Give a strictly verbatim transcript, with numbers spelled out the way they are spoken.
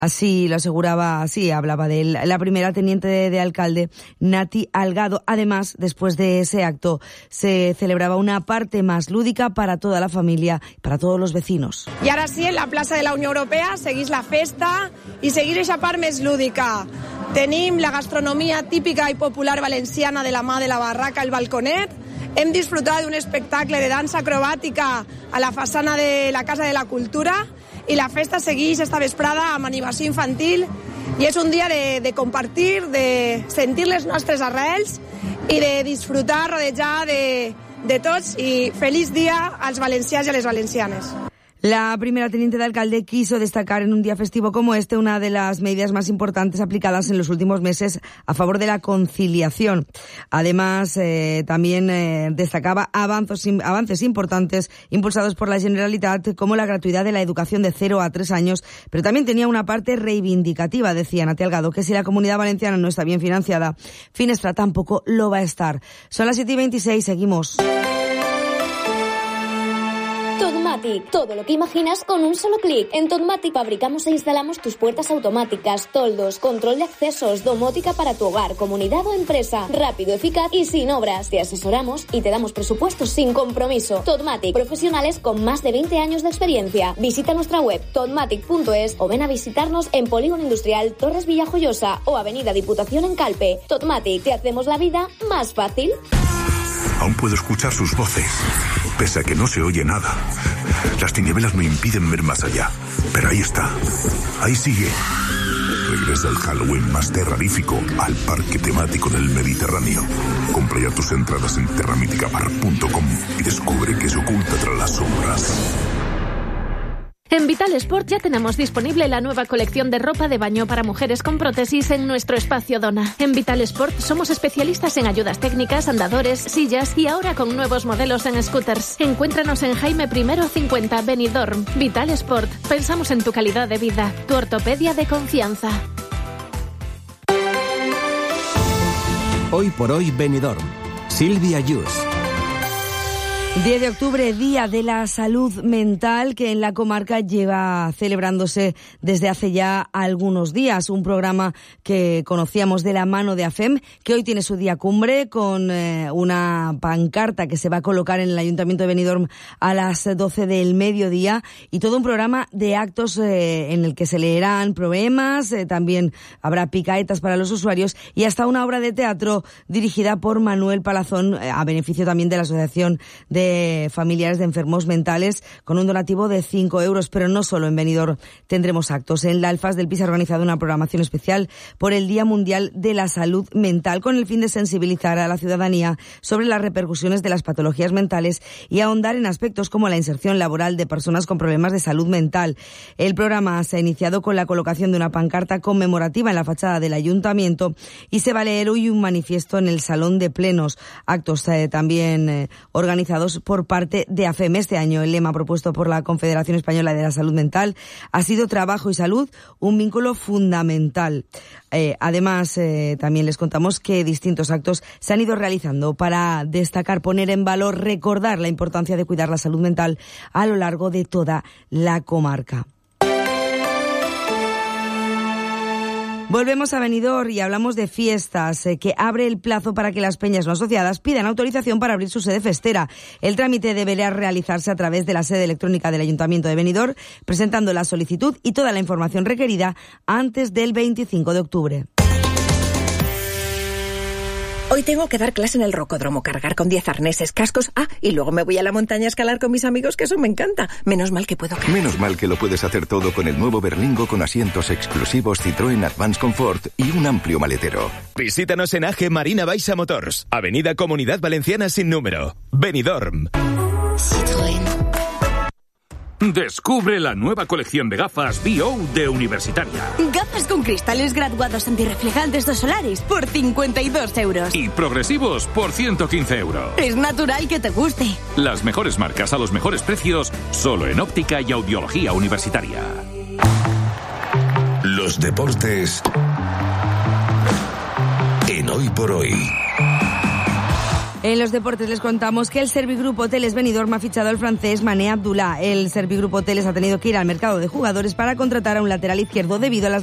Así lo aseguraba, así hablaba de él, la primera teniente de, de alcalde, Nati Algado. Además, después de ese acto, se celebraba una parte más lúdica para toda la familia, para todos los vecinos. I ara sí, en la plaça de la Unió Europea seguís la festa i seguís eixa part més lúdica. Tenim la gastronomia típica i popular valenciana de la mà de la barraca El Balconet. Hem disfrutat d'un espectacle de dansa acrobàtica a la façana de la Casa de la Cultura i la festa segueix esta vesprada amb animació infantil i és un dia de, de compartir, de sentir les nostres arrels i de disfrutar, rodejar de, de tots i feliç dia als valencians i a les valencianes. La primera teniente de alcalde quiso destacar en un día festivo como este una de las medidas más importantes aplicadas en los últimos meses a favor de la conciliación. Además, eh, también eh, destacaba avances, avances importantes impulsados por la Generalitat, como la gratuidad de la educación de cero a tres años, pero también tenía una parte reivindicativa, decía Nati Algado, que si la Comunidad Valenciana no está bien financiada, Finestra tampoco lo va a estar. Son las siete y veintiséis, seguimos. Totmatic, todo lo que imaginas con un solo clic. En Totmatic fabricamos e instalamos tus puertas automáticas, toldos, control de accesos, domótica para tu hogar, comunidad o empresa. Rápido, eficaz y sin obras. Te asesoramos y te damos presupuestos sin compromiso. Totmatic, profesionales con más de veinte años de experiencia. Visita nuestra web totmatic punto es o ven a visitarnos en Polígono Industrial Torres Villajoyosa o Avenida Diputación en Calpe. Totmatic, te hacemos la vida más fácil. Aún puedo escuchar sus voces, pese a que no se oye nada. Las tinieblas me impiden ver más allá, pero ahí está, ahí sigue. Regresa el Halloween más terrorífico al parque temático del Mediterráneo. Compra ya tus entradas en terramiticabar punto com y descubre qué se oculta tras las sombras. En Vital Sport ya tenemos disponible la nueva colección de ropa de baño para mujeres con prótesis en nuestro espacio Dona. En Vital Sport somos especialistas en ayudas técnicas, andadores, sillas y ahora con nuevos modelos en scooters. Encuéntranos en Jaime I cincuenta Benidorm. Vital Sport. Pensamos en tu calidad de vida. Tu ortopedia de confianza. Hoy por hoy Benidorm. Silvia Yus. diez de octubre, Día de la Salud Mental, que en la comarca lleva celebrándose desde hace ya algunos días. Un programa que conocíamos de la mano de A F E M, que hoy tiene su día cumbre con eh, una pancarta que se va a colocar en el Ayuntamiento de Benidorm a las doce del mediodía, y todo un programa de actos eh, en el que se leerán poemas, eh, también habrá picaetas para los usuarios y hasta una obra de teatro dirigida por Manuel Palazón, eh, a beneficio también de la Asociación de de familiares de enfermos mentales, con un donativo de cinco euros. Pero no solo en Benidorm tendremos actos. En la Alfaz del Pi se ha organizado una programación especial por el Día Mundial de la Salud Mental, con el fin de sensibilizar a la ciudadanía sobre las repercusiones de las patologías mentales y ahondar en aspectos como la inserción laboral de personas con problemas de salud mental. El programa se ha iniciado con la colocación de una pancarta conmemorativa en la fachada del Ayuntamiento y se va a leer hoy un manifiesto en el Salón de Plenos. Actos eh, también eh, organizados por parte de A F E M. Este año el lema propuesto por la Confederación Española de la Salud Mental ha sido Trabajo y Salud, un vínculo fundamental. Eh, además, eh, también les contamos que distintos actos se han ido realizando para destacar, poner en valor, recordar la importancia de cuidar la salud mental a lo largo de toda la comarca. Volvemos a Benidorm y hablamos de fiestas, eh, que abre el plazo para que las peñas no asociadas pidan autorización para abrir su sede festera. El trámite deberá realizarse a través de la sede electrónica del Ayuntamiento de Benidorm, presentando la solicitud y toda la información requerida antes del veinticinco de octubre. Hoy tengo que dar clase en el rocódromo, cargar con diez arneses, cascos, ah, y luego me voy a la montaña a escalar con mis amigos, que eso me encanta. Menos mal que puedo... Menos mal que lo puedes hacer todo con el nuevo Berlingo con asientos exclusivos Citroën Advance Comfort y un amplio maletero. Visítanos en A G Marina Baixa Motors, Avenida Comunidad Valenciana sin número, Benidorm. Citroën. Descubre la nueva colección de gafas B O de Universitaria. Gafas con cristales graduados antirreflejantes dos solares por cincuenta y dos euros. Y progresivos por ciento quince euros. Es natural que te guste. Las mejores marcas a los mejores precios, solo en óptica y audiología universitaria. Los deportes en Hoy por Hoy. En los deportes les contamos que el Servigroup Hoteles Benidorm ha fichado al francés Mané Abdullah. El Servigroup Hoteles ha tenido que ir al mercado de jugadores para contratar a un lateral izquierdo debido a las